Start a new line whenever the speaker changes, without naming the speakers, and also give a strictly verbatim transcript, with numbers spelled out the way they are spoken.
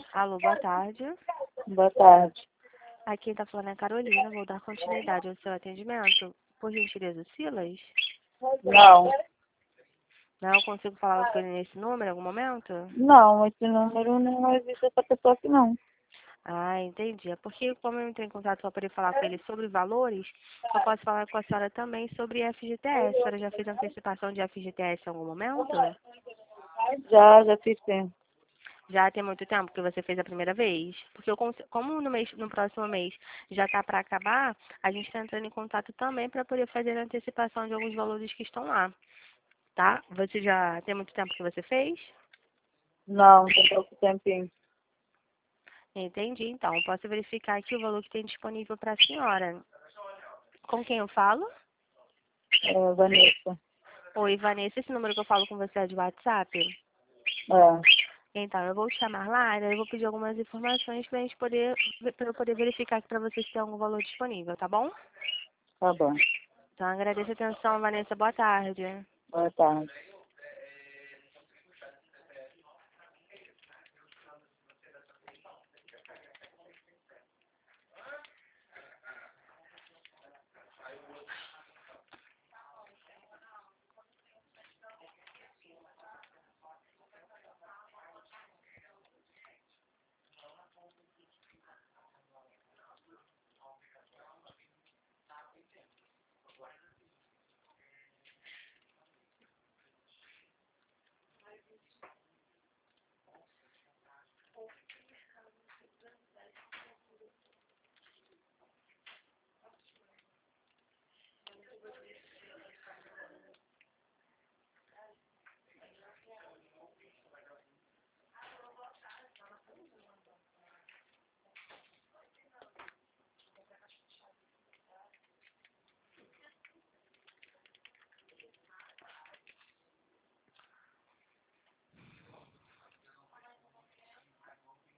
Alô, boa tarde.
Boa tarde.
Aqui tá falando é a Carolina, vou dar continuidade ao seu atendimento. Por gentileza, Silas?
Não,
Não consigo falar com ele nesse número em algum momento?
não, esse número não existe essa pessoa aqui não.
Ah, entendi. É porque como eu entrei em contato para poder falar com ele sobre valores, eu posso falar com a senhora também sobre F G T S. A senhora já fez antecipação de F G T S em algum momento?
Já, já fiz sim.
Já tem muito tempo que você fez a primeira vez? Porque eu, cons- como no, mês, no próximo mês já está para acabar, a gente está entrando em contato também para poder fazer a antecipação de alguns valores que estão lá, tá? Você já tem muito tempo que você fez?
Não, tem pouco tempinho.
Entendi, então. Posso verificar aqui o valor que tem disponível para a senhora. Com quem eu falo?
É, Vanessa.
Oi, Vanessa, esse número que eu falo com você é de WhatsApp?
É,
Então, eu vou te chamar lá e daí eu vou pedir algumas informações para a gente poder, para eu poder verificar aqui para vocês se tem algum valor disponível, tá bom?
tá bom.
Então, agradeço a atenção, Vanessa. Boa tarde.
Boa tarde.